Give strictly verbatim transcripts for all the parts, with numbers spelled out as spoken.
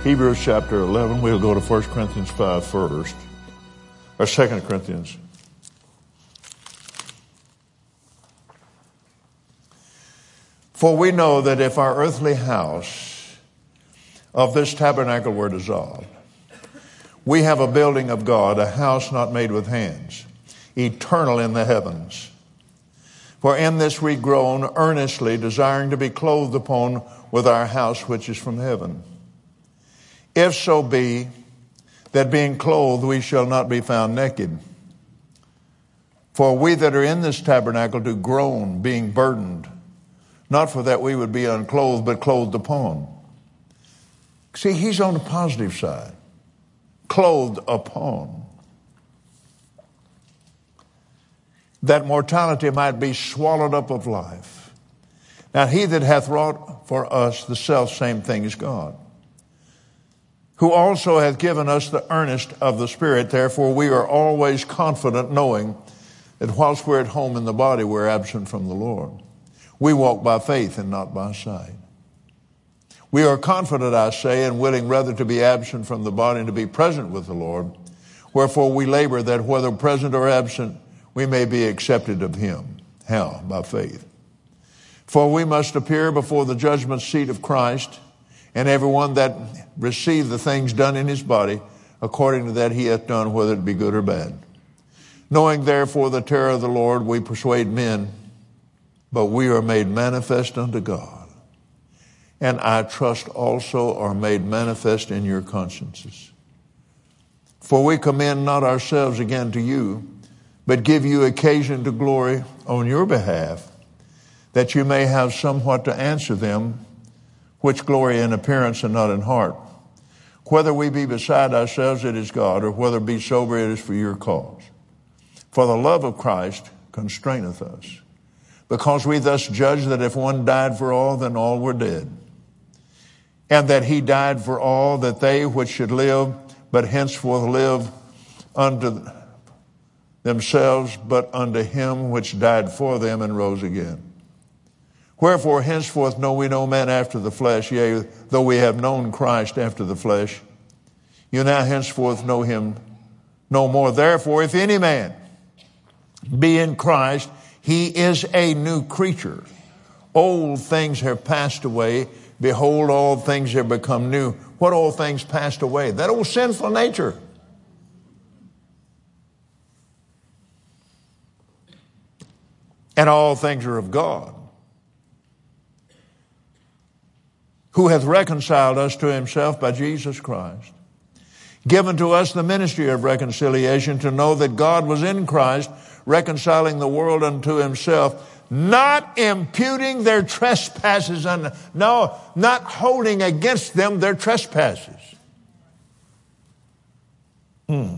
Hebrews chapter eleven. We'll go to First Corinthians five first. Or Second Corinthians. For we know that if our earthly house of this tabernacle were dissolved, we have a building of God, a house not made with hands, eternal in the heavens. For in this we groan earnestly, desiring to be clothed upon with our house which is from heaven. If so be that being clothed we shall not be found naked. For we that are in this tabernacle do groan, being burdened, not for that we would be unclothed, but clothed upon. See, he's on the positive side. Clothed upon. That mortality might be swallowed up of life. Now he that hath wrought for us the selfsame thing is God, who also hath given us the earnest of the Spirit. Therefore we are always confident, knowing that whilst we're at home in the body, we're absent from the Lord. We walk by faith and not by sight. We are confident, I say, and willing rather to be absent from the body and to be present with the Lord. Wherefore we labor that whether present or absent, we may be accepted of him. How? By faith. For we must appear before the judgment seat of Christ, and everyone that received the things done in his body, according to that he hath done, whether it be good or bad. Knowing therefore the terror of the Lord, we persuade men, but we are made manifest unto God. And I trust also are made manifest in your consciences. For we commend not ourselves again to you, but give you occasion to glory on your behalf, that you may have somewhat to answer them which glory in appearance and not in heart. Whether we be beside ourselves, it is God, or whether be sober, it is for your cause. For the love of Christ constraineth us, because we thus judge that if one died for all, then all were dead. And that he died for all, that they which should live, but henceforth live unto themselves, but unto him which died for them and rose again. Wherefore henceforth know we no man after the flesh, yea, though we have known Christ after the flesh, you now henceforth know him no more. Therefore, if any man be in Christ, he is a new creature. Old things have passed away. Behold, all things have become new. What old things passed away? That old sinful nature. And all things are of God, who hath reconciled us to himself by Jesus Christ, given to us the ministry of reconciliation, to know that God was in Christ, reconciling the world unto himself, not imputing their trespasses, unto, no, not holding against them their trespasses. Hmm.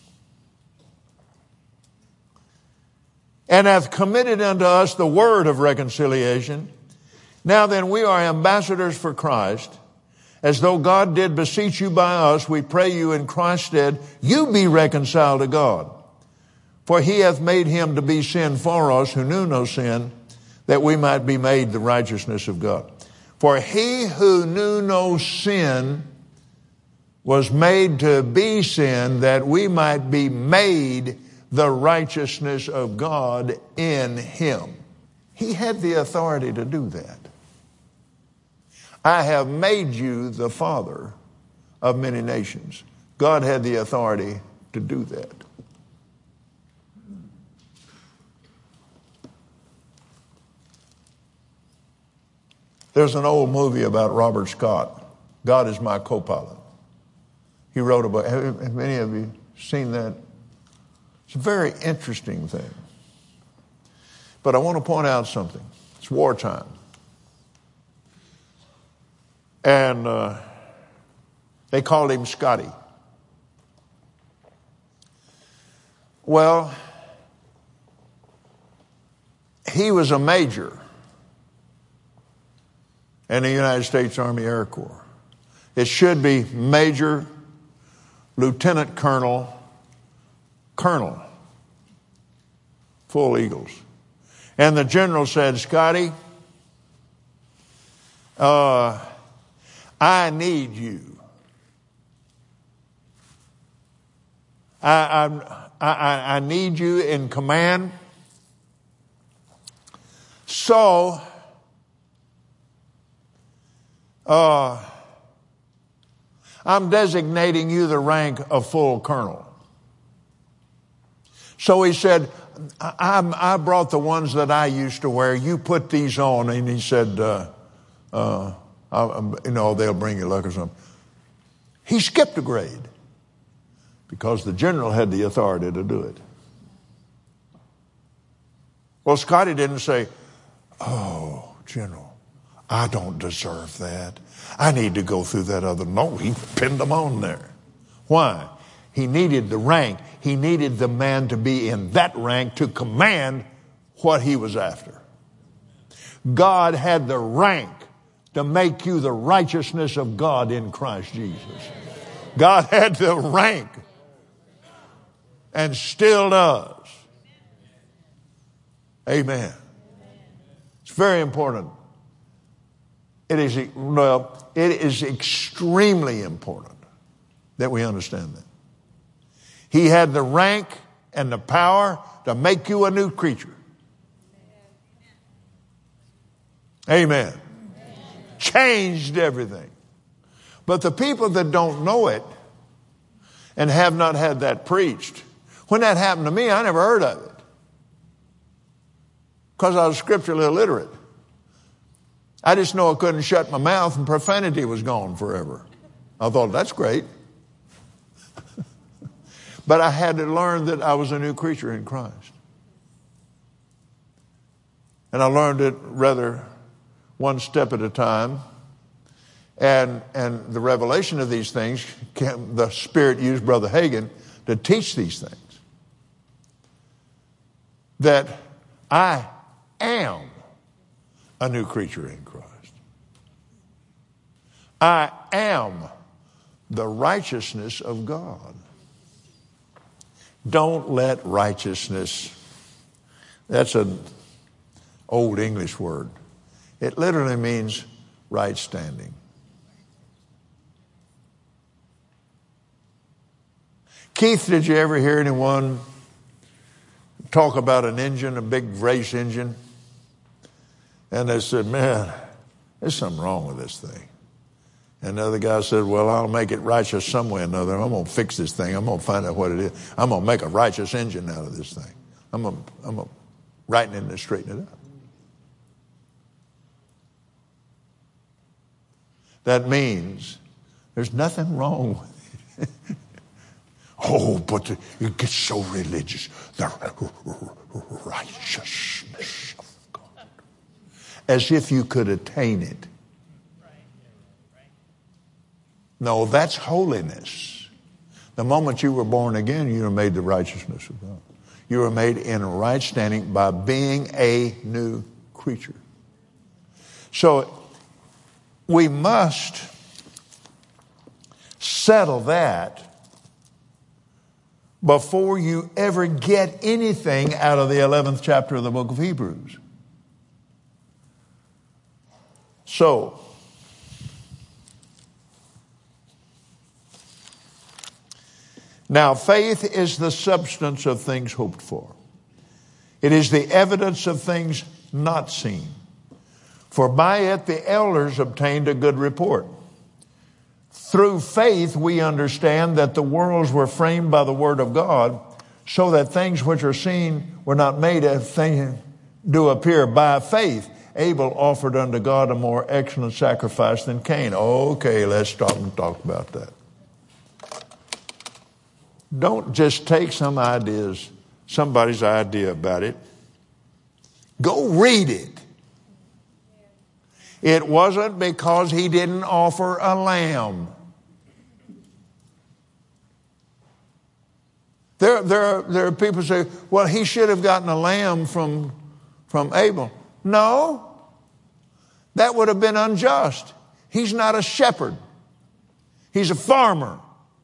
And hath committed unto us the word of reconciliation. Now then, we are ambassadors for Christ, as though God did beseech you by us. We pray you in Christ's stead, you be reconciled to God. For he hath made him to be sin for us who knew no sin, that we might be made the righteousness of God. For he who knew no sin was made to be sin, that we might be made the righteousness of God in him. He had the authority to do that. I have made you the father of many nations. God had the authority to do that. There's an old movie about Robert Scott. God is my co-pilot. He wrote about, have many of you seen that? It's a very interesting thing. But I want to point out something. It's wartime. And uh, they called him Scotty. Well, he was a major in the United States Army Air Corps. It should be Major, Lieutenant Colonel, Colonel, full Eagles. And the general said, Scotty, uh, I need you I, I, I, I need you in command. So, uh, I'm designating you the rank of full colonel. So he said, I, I brought the ones that I used to wear. You put these on. And he said, uh, uh, I, you know, they'll bring you luck or something. He skipped a grade because the general had the authority to do it. Well, Scotty didn't say, oh, General, I don't deserve that. I need to go through that other. No, he pinned them on there. Why? He needed the rank. He needed the man to be in that rank to command what he was after. God had the rank to make you the righteousness of God in Christ Jesus. God had the rank and still does. Amen. It's very important. It is, well, it is extremely important that we understand that. He had the rank and the power to make you a new creature. Amen. Changed everything. But the people that don't know it and have not had that preached, when that happened to me, I never heard of it. Because I was scripturally illiterate. I just know I couldn't shut my mouth and profanity was gone forever. I thought, that's great. But I had to learn that I was a new creature in Christ. And I learned it rather one step at a time. And, and the revelation of these things, came, the Spirit used Brother Hagin to teach these things. That I am a new creature in Christ. I am the righteousness of God. Don't let righteousness, that's an old English word. It literally means right standing. Keith, did you ever hear anyone talk about an engine, a big race engine? And they said, man, there's something wrong with this thing. And the other guy said, well, I'll make it righteous some way or another. I'm going to fix this thing. I'm going to find out what it is. I'm going to make a righteous engine out of this thing. I'm going to, I'm going to righten it and straighten it up. That means there's nothing wrong with it. Oh, but it gets so religious. The righteousness of God. As if you could attain it. No, that's holiness. The moment you were born again, you were made the righteousness of God. You were made in right standing by being a new creature. So we must settle that before you ever get anything out of the eleventh chapter of the book of Hebrews. So, now faith is the substance of things hoped for. It is the evidence of things not seen. For by it the elders obtained a good report. Through faith we understand that the worlds were framed by the word of God, so that things which are seen were not made as things do appear. By faith Abel offered unto God a more excellent sacrifice than Cain. Okay, let's stop and talk about that. Don't just take some ideas, somebody's idea about it. Go read it. It wasn't because he didn't offer a lamb. There, there, are, there are people who say, well, he should have gotten a lamb from, from Abel. No, that would have been unjust. He's not a shepherd. He's a farmer.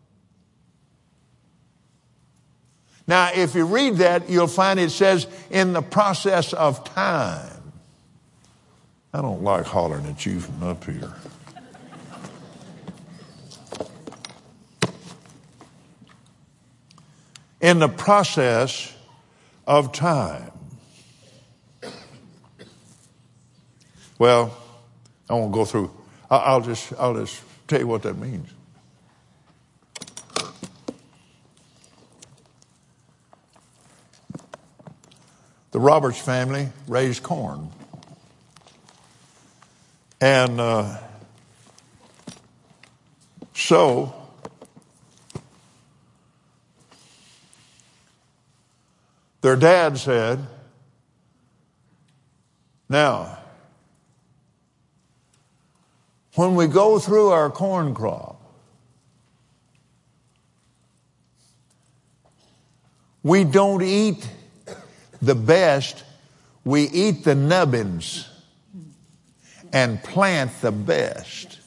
Now, if you read that, you'll find it says, in the process of time. I don't like hollering at you from up here. in the process of time. Well, I won't go through. I'll just, I'll just tell you what that means. The Roberts family raised corn. And uh, so their dad said, now, when we go through our corn crop, we don't eat the best, we eat the nubbins and plant the best.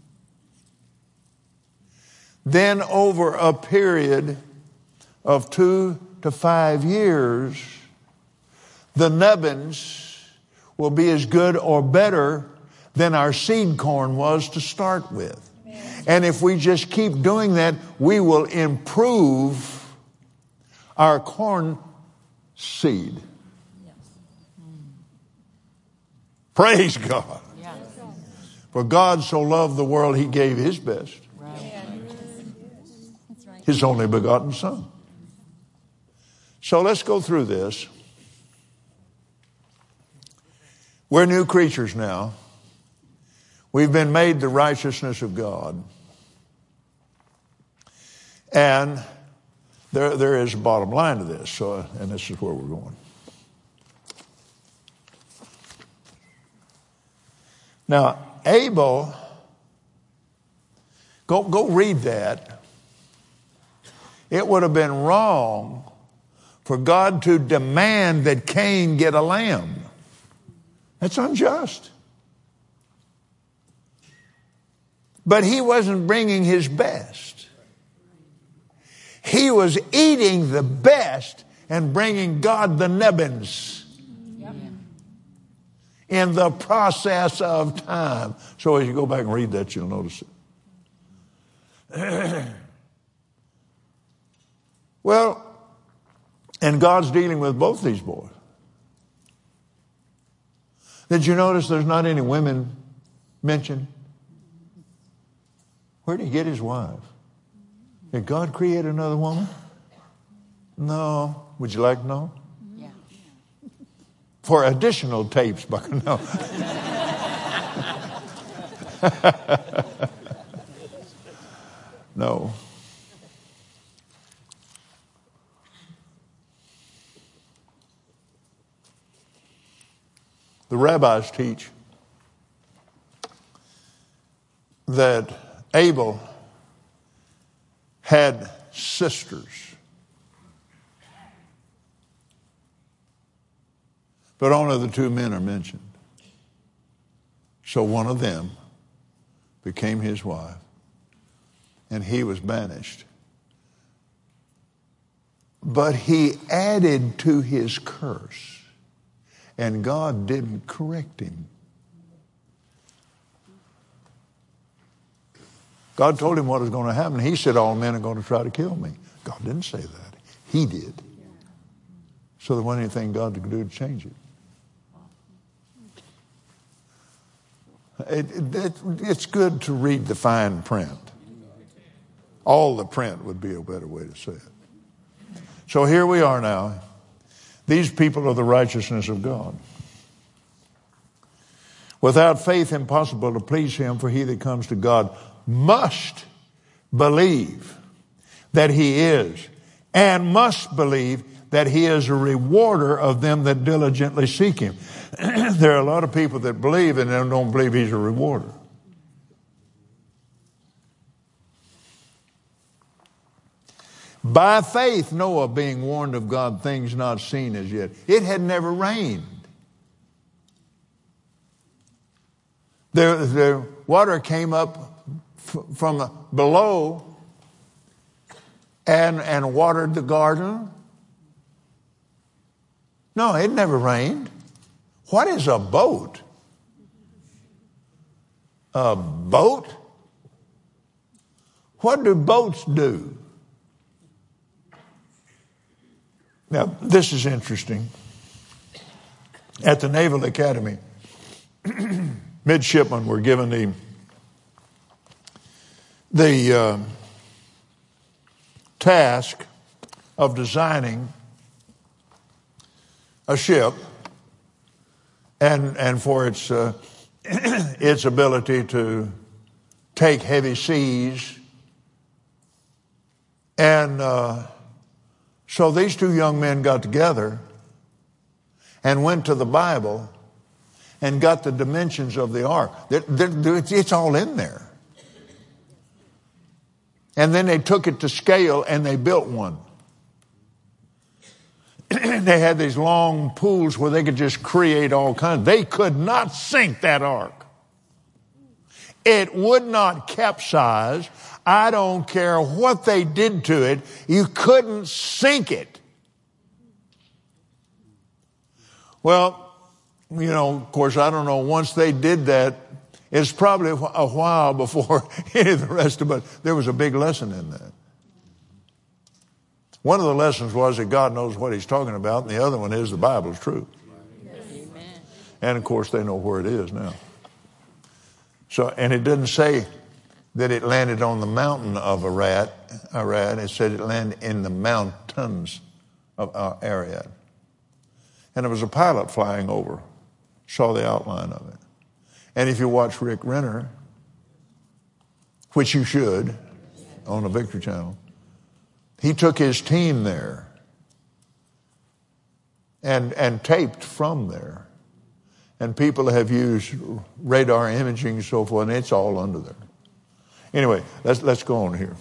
Then over a period of two to five years, the nubbins will be as good or better than our seed corn was to start with. And if we just keep doing that, we will improve our corn seed. Yes. Praise God. Yes. For God so loved the world, he gave his best. Right. His only begotten Son. So let's go through this. We're new creatures now. We've been made the righteousness of God. And There, there is a bottom line to this, so, and this is where we're going. Now, Abel, go, go read that. It would have been wrong for God to demand that Cain get a lamb. That's unjust. But he wasn't bringing his best. He was eating the best and bringing God the nubbins. Yep. In the process of time. So as you go back and read that, you'll notice it. Well, and God's dealing with both these boys. Did you notice there's not any women mentioned? Where did he get his wife? Did God create another woman? No. Would you like to know? Yeah. For additional tapes, but no. No. The rabbis teach that Abel had sisters. But only the two men are mentioned. So one of them became his wife, and he was banished. But he added to his curse, and God didn't correct him. God told him what was going to happen. He said, all men are going to try to kill me. God didn't say that. He did. So there wasn't anything God could do to change it. It, it, it. It's good to read the fine print. All the print would be a better way to say it. So here we are now. These people are the righteousness of God. Without faith, impossible to please him, for he that comes to God must believe that he is, and must believe that he is a rewarder of them that diligently seek him. There are a lot of people that believe and then don't believe he's a rewarder. By faith, Noah, being warned of God things not seen as yet. It had never rained. The, the water came up f- from below and, and watered the garden. No, it never rained. What is a boat? A boat? What do boats do? Now, this is interesting. At the Naval Academy, midshipmen were given the, the uh, task of designing a ship and, and for its, uh, its ability to take heavy seas. And uh, so these two young men got together and went to the Bible and got the dimensions of the ark. It's all in there. And then they took it to scale and they built one. They had these long pools where they could just create all kinds. They could not sink that ark. It would not capsize. I don't care what they did to it. You couldn't sink it. Well, you know, of course, I don't know. Once they did that, it's probably a while before any of the rest of it. There was a big lesson in that. One of the lessons was that God knows what he's talking about, and the other one is the Bible's true. Amen. And, of course, they know where it is now. So, and it didn't say that it landed on the mountain of Arad. Arad. It said it landed in the mountains of Arad. And there was a pilot flying over, saw the outline of it. And if you watch Rick Renner, which you should, on the Victory Channel, he took his team there and, and taped from there. And people have used radar imaging and so forth, and it's all under there. Anyway, let's, let's go on here.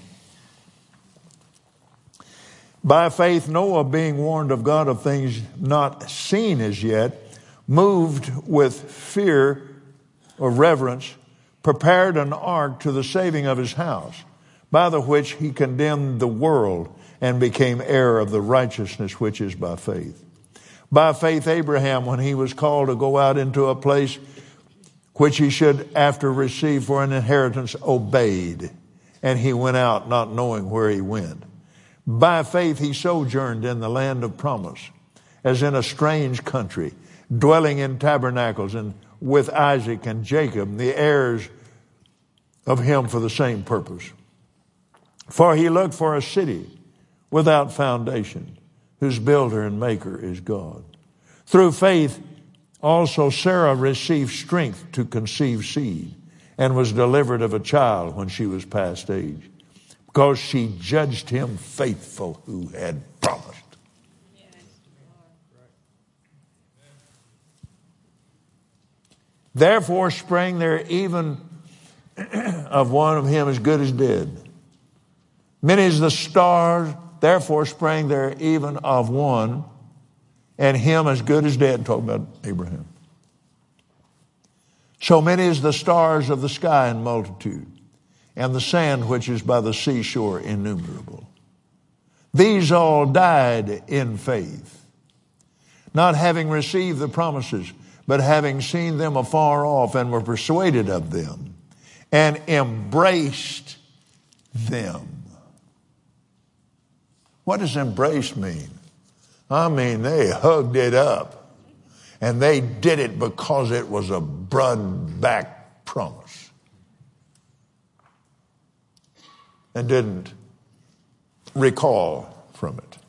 By faith, Noah, being warned of God of things not seen as yet, moved with fear or reverence, prepared an ark to the saving of his house, by the which he condemned the world and became heir of the righteousness which is by faith. By faith, Abraham, when he was called to go out into a place which he should after receive for an inheritance, obeyed, and he went out not knowing where he went. By faith, he sojourned in the land of promise, as in a strange country, dwelling in tabernacles and with Isaac and Jacob, the heirs of him for the same purpose. For he looked for a city without foundation, whose builder and maker is God. Through faith, also Sarah received strength to conceive seed and was delivered of a child when she was past age, because she judged him faithful who had promised. Therefore sprang there even of one of him as good as dead. Many as the stars, therefore sprang there even of one, and him as good as dead. Talking about Abraham. So many as the stars of the sky in multitude, and the sand which is by the seashore innumerable. These all died in faith, not having received the promises, but having seen them afar off, and were persuaded of them, and embraced them. What does embrace mean? I mean, they hugged it up, and they did it because it was a broad-back promise, and didn't recoil from it.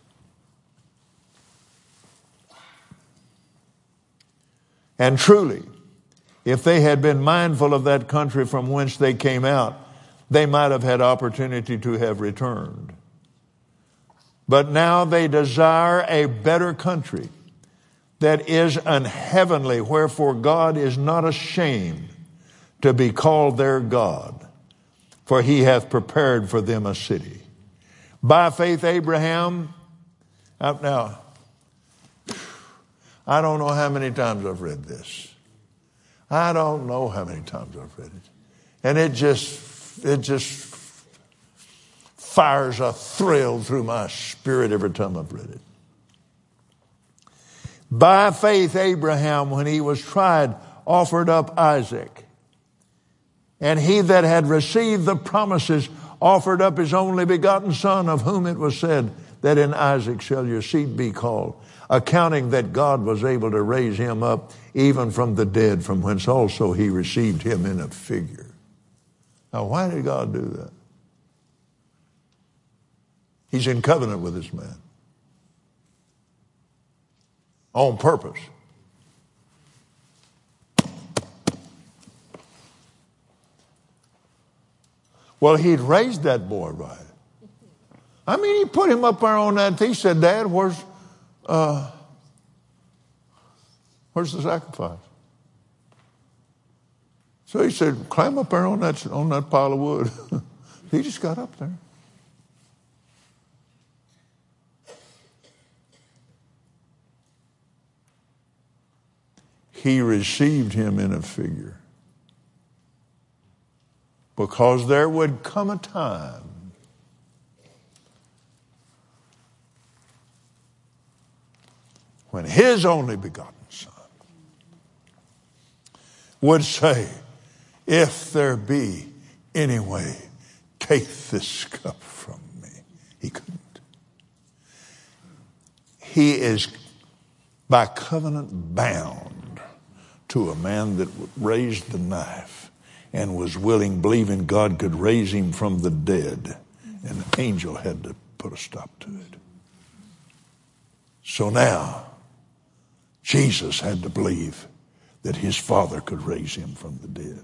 And truly, if they had been mindful of that country from whence they came out, they might have had opportunity to have returned. But now they desire a better country that is an heavenly, wherefore God is not ashamed to be called their God, for he hath prepared for them a city. By faith Abraham, now, I don't know how many times I've read this. I don't know how many times I've read it. And it just, it just fires a thrill through my spirit every time I've read it. By faith Abraham, when he was tried, offered up Isaac. And he that had received the promises offered up his only begotten son, of whom it was said, that in Isaac shall your seed be called, accounting that God was able to raise him up even from the dead, from whence also he received him in a figure. Now, why did God do that? He's in covenant with this man. On purpose. Well, he'd raised that boy right. I mean, he put him up there on that. He said, Dad, where's, uh, where's the sacrifice? So he said, climb up there on that, on that pile of wood. He just got up there. He received him in a figure. Because there would come a time when his only begotten Son would say, if there be any way, take this cup from me. He couldn't. He is by covenant bound to a man that raised the knife and was willing, believing God could raise him from the dead. And the angel had to put a stop to it. So now, Jesus had to believe that his Father could raise him from the dead.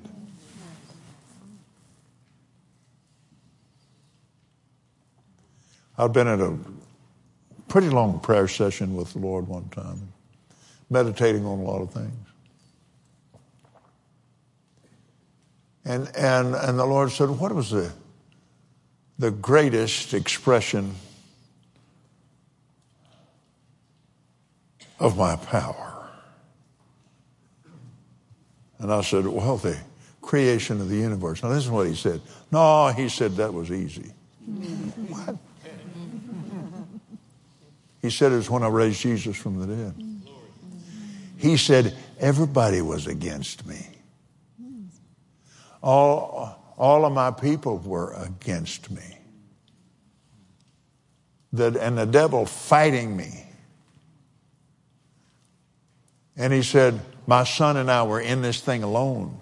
I've been at a pretty long prayer session with the Lord one time, meditating on a lot of things. And and and the Lord said, what was the the greatest expression of my power? And I said, well, the creation of the universe. Now, this is what he said. No, he said that was easy. What? He said it was when I raised Jesus from the dead. He said everybody was against me. All, all of my people were against me. The, and the devil fighting me. And he said, my son and I were in this thing alone.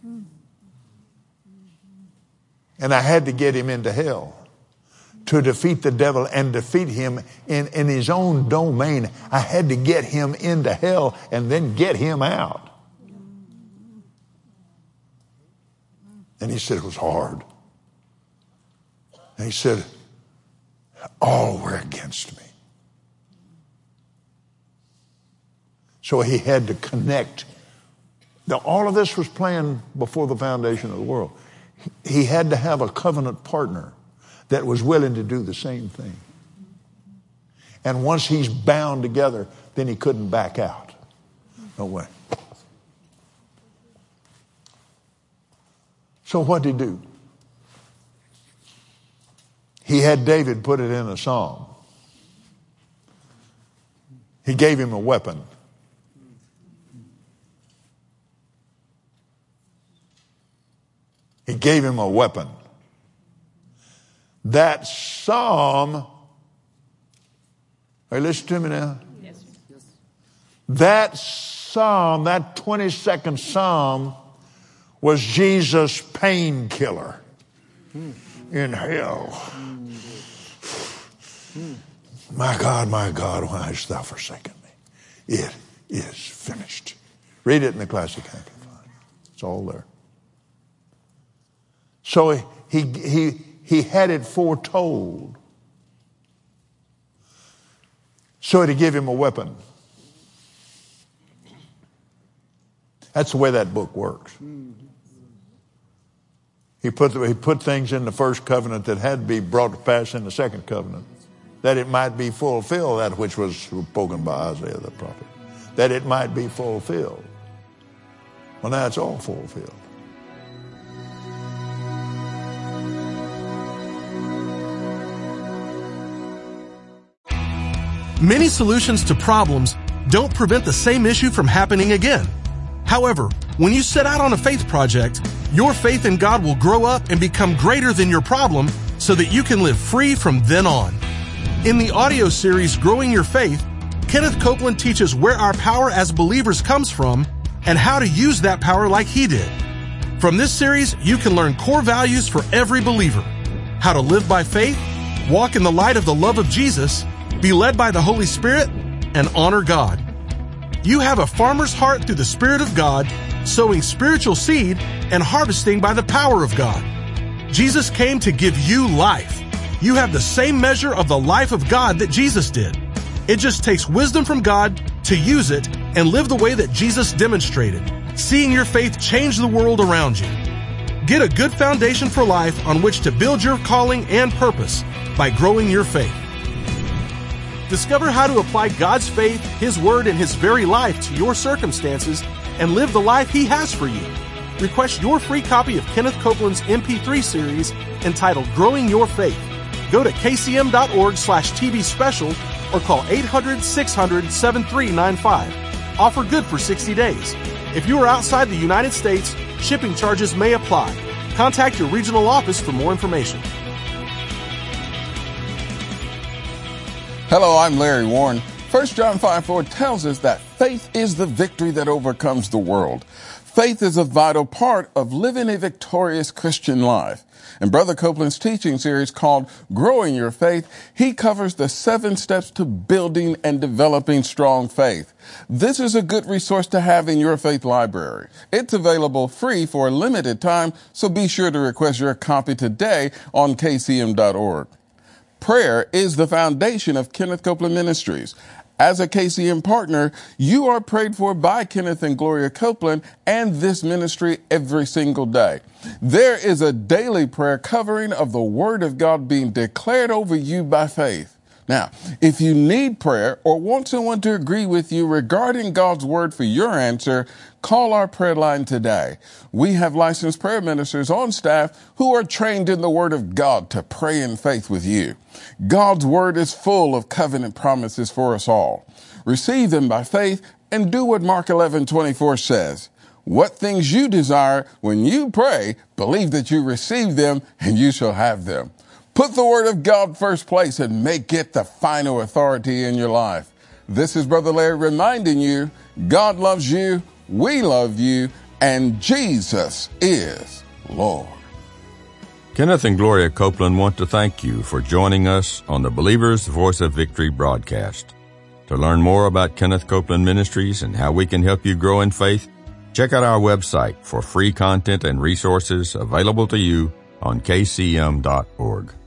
And I had to get him into hell to defeat the devil and defeat him in, in his own domain. I had to get him into hell and then get him out. And he said it was hard. And he said, all were against me. So he had to connect. Now, all of this was planned before the foundation of the world. He had to have a covenant partner that was willing to do the same thing. And once he's bound together, then he couldn't back out. No way. So what did he do? He had David put it in a psalm. He gave him a weapon. He gave him a weapon. That psalm, are you listening to me now? Yes. That psalm, that twenty-second psalm, was Jesus' painkiller in hell. My God, my God, why hast thou forsaken me? It is finished. Read it in the Classic Amplified. It's all there. So he, he, he, he had it foretold. So to give him a weapon. That's the way that book works. He put, he put things in the first covenant that had to be brought to pass in the second covenant, that it might be fulfilled, that which was spoken by Isaiah the prophet, that it might be fulfilled. Well, now it's all fulfilled. Many solutions to problems don't prevent the same issue from happening again. However, when you set out on a faith project, your faith in God will grow up and become greater than your problem so that you can live free from then on. In the audio series, Growing Your Faith, Kenneth Copeland teaches where our power as believers comes from and how to use that power like he did. From this series, you can learn core values for every believer: how to live by faith, walk in the light of the love of Jesus, be led by the Holy Spirit, and honor God. You have a farmer's heart through the Spirit of God, sowing spiritual seed and harvesting by the power of God. Jesus came to give you life. You have the same measure of the life of God that Jesus did. It just takes wisdom from God to use it and live the way that Jesus demonstrated, seeing your faith change the world around you. Get a good foundation for life on which to build your calling and purpose by growing your faith. Discover how to apply God's faith, His Word, and His very life to your circumstances and live the life He has for you. Request your free copy of Kenneth Copeland's M P three series entitled Growing Your Faith. Go to kcm.org slash TV special or call eight hundred, six hundred, seven three nine five. Offer good for sixty days. If you are outside the United States, shipping charges may apply. Contact your regional office for more information. Hello, I'm Larry Warren. First John five four tells us that faith is the victory that overcomes the world. Faith is a vital part of living a victorious Christian life. In Brother Copeland's teaching series called Growing Your Faith, he covers the seven steps to building and developing strong faith. This is a good resource to have in your faith library. It's available free for a limited time, so be sure to request your copy today on k c m dot org. Prayer is the foundation of Kenneth Copeland Ministries. As a K C M partner, you are prayed for by Kenneth and Gloria Copeland and this ministry every single day. There is a daily prayer covering of the Word of God being declared over you by faith. Now, if you need prayer or want someone to agree with you regarding God's Word for your answer, call our prayer line today. We have licensed prayer ministers on staff who are trained in the Word of God to pray in faith with you. God's Word is full of covenant promises for us all. Receive them by faith and do what Mark eleven twenty-four says. What things you desire when you pray, believe that you receive them and you shall have them. Put the Word of God first place and make it the final authority in your life. This is Brother Larry reminding you, God loves you, we love you, and Jesus is Lord. Kenneth and Gloria Copeland want to thank you for joining us on the Believer's Voice of Victory broadcast. To learn more about Kenneth Copeland Ministries and how we can help you grow in faith, check out our website for free content and resources available to you on k c m dot org.